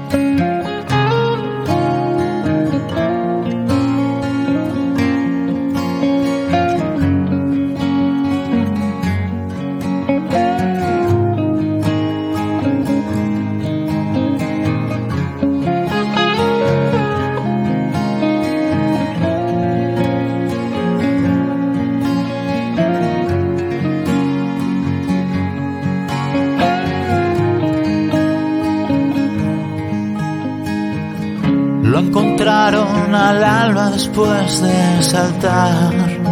Lo encontraron al alba después de saltar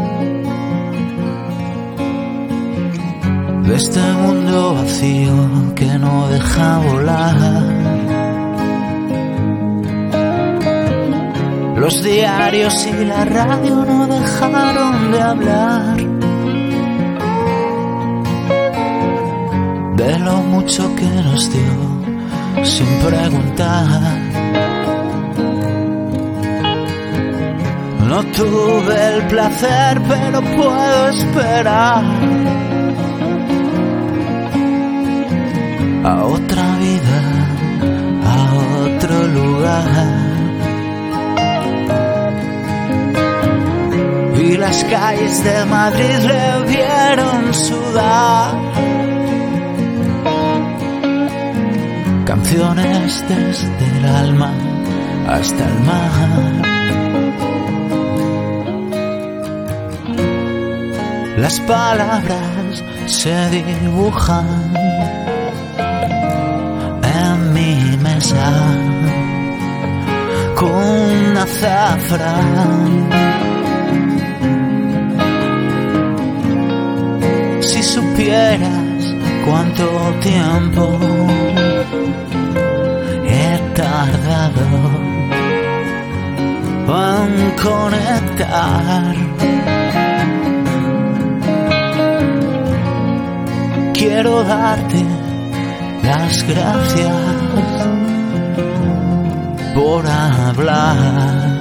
de este mundo vacío que no deja volar. Los diarios y la radio no dejaron de hablar de lo mucho que nos dio sin preguntar. No tuve el placer, pero puedo esperar a otra vida, a otro lugar. Y las calles de Madrid le vieron sudar canciones desde el alma hasta el mar. Las palabras se dibujan en mi mesa con azafrán. Si supieras cuánto tiempo he tardado en conectar. Quiero darte las gracias por hablar.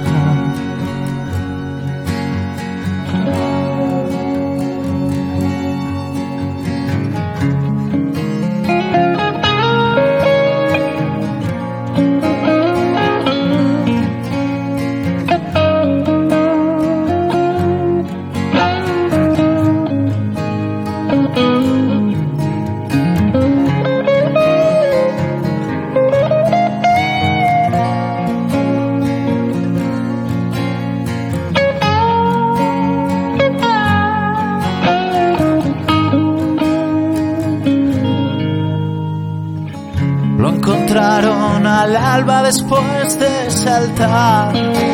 Lo encontraron al alba después de saltar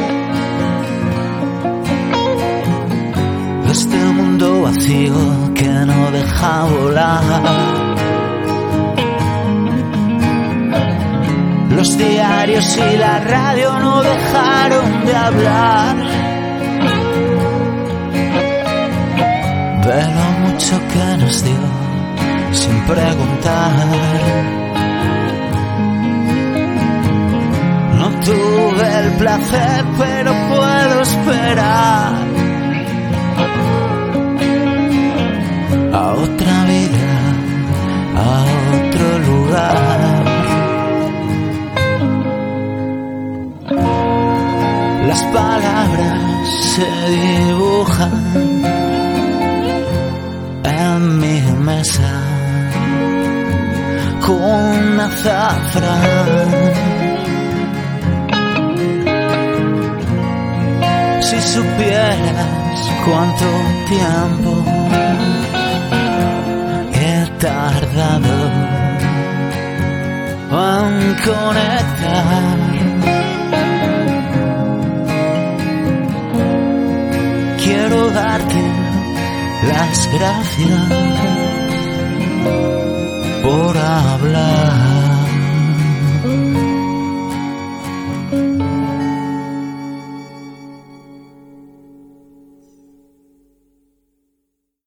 de este mundo vacío que no deja volar. Los diarios y la radio no dejaron de hablar de lo mucho que nos dio sin preguntar. No tuve el placer, pero puedo esperar a otra vida, a otro lugar. Las palabras se dibujan en mi mesa con azafrán. Si supieras cuánto tiempo he tardado en conectar. Quiero darte las gracias por hablar.